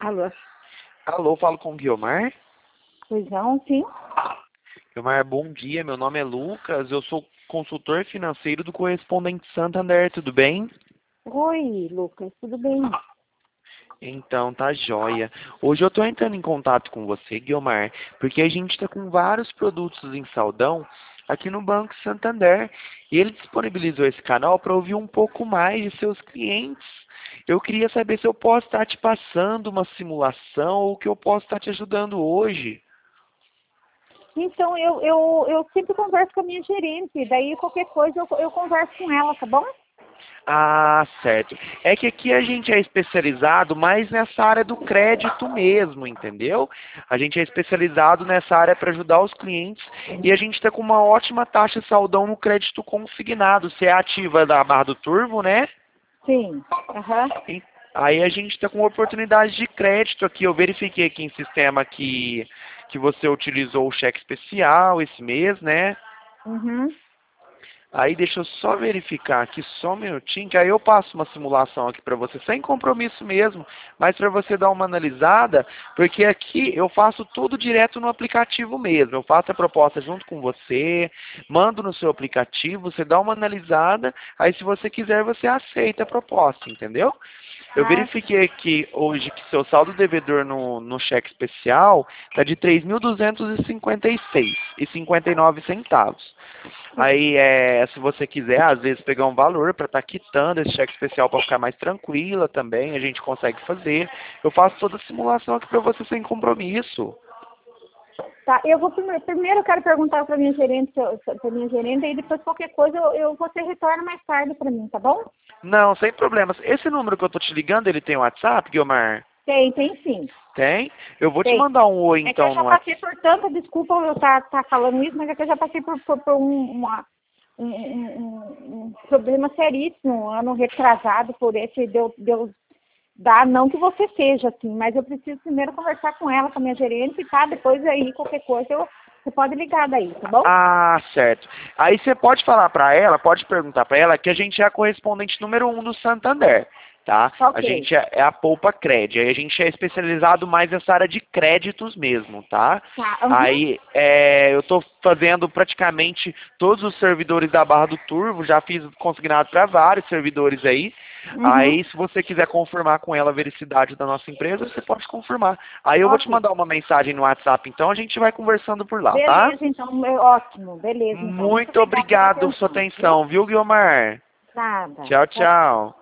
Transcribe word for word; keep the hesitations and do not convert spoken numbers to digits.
Alô? Alô, falo com o Guiomar. Pois não, sim. Guiomar, bom dia. Meu nome é Lucas. Eu sou consultor financeiro do Correspondente Santander. Tudo bem? Oi, Lucas, tudo bem? Então, tá joia. Hoje eu tô entrando em contato com você, Guiomar, porque a gente tá com vários produtos em saldão aqui no Banco Santander. E ele disponibilizou esse canal para ouvir um pouco mais de seus clientes. Eu queria saber se eu posso estar te passando uma simulação ou que eu posso estar te ajudando hoje. Então, eu, eu, eu sempre converso com a minha gerente, daí qualquer coisa eu, eu converso com ela, tá bom? Ah, certo. É que aqui a gente é especializado mais nessa área do crédito mesmo, entendeu? A gente é especializado nessa área para ajudar os clientes e a gente está com uma ótima taxa de saldão no crédito consignado. Você é ativa da Barra do Turvo, né? Sim, aham, E aí a gente está com oportunidade de crédito aqui. Eu verifiquei aqui em sistema que, que você utilizou o cheque especial esse mês, né? uhum. Aí deixa eu só verificar aqui só um minutinho, que aí eu passo uma simulação aqui para você, sem compromisso mesmo, mas para você dar uma analisada, porque aqui eu faço tudo direto no aplicativo mesmo. Eu faço a proposta junto com você, mando no seu aplicativo, você dá uma analisada, aí se você quiser você aceita a proposta, entendeu? Eu Ah, verifiquei aqui hoje que seu saldo devedor no, no cheque especial está de três mil duzentos e cinquenta e seis e cinquenta e nove centavos. sim. Aí, é, se você quiser, às vezes, pegar um valor para estar quitando esse cheque especial para ficar mais tranquila também, a gente consegue fazer. Eu faço toda a simulação aqui para você sem compromisso. Tá, eu vou primeiro, primeiro eu quero perguntar para minha gerente, para minha gerente, e depois qualquer coisa eu, eu você retorna mais tarde para mim, tá bom? Não, sem problemas. Esse número que eu tô te ligando, ele tem WhatsApp, Guilmar? Tem, tem sim, Tem? Eu vou te tem. mandar um oi, É que eu então, já no passei WhatsApp. por tanta, desculpa eu estar tá, tá falando isso, mas é que eu já passei por, por, por um, uma, um, um, um- um problema seríssimo, um ano retrasado por esse, Deus, Deus dá, não que você seja assim, mas eu preciso primeiro conversar com ela, com a minha gerente, tá? Depois aí, qualquer coisa, eu, você pode ligar daí, tá bom? Ah, certo. Aí você pode falar para ela, pode perguntar para ela que a gente é a correspondente número um do Santander, tá? A Ok. gente é é a Poupa Cred. Aí a gente é especializado mais nessa área de créditos mesmo, tá? Tá, uhum, Aí é, eu estou fazendo praticamente todos os servidores da Barra do Turvo, já fiz consignado para vários servidores aí. uhum, Aí, se você quiser confirmar com ela a vericidade da nossa empresa, você pode confirmar. Aí eu vou te ok. mandar uma mensagem no WhatsApp, então a gente vai conversando por lá, tá? Beleza, então, é ótimo, beleza, então. Muito Muito obrigada pela obrigado por sua atenção, viu? atenção, viu, Guilmar? Nada. Tchau, Tchau, tchau. tchau.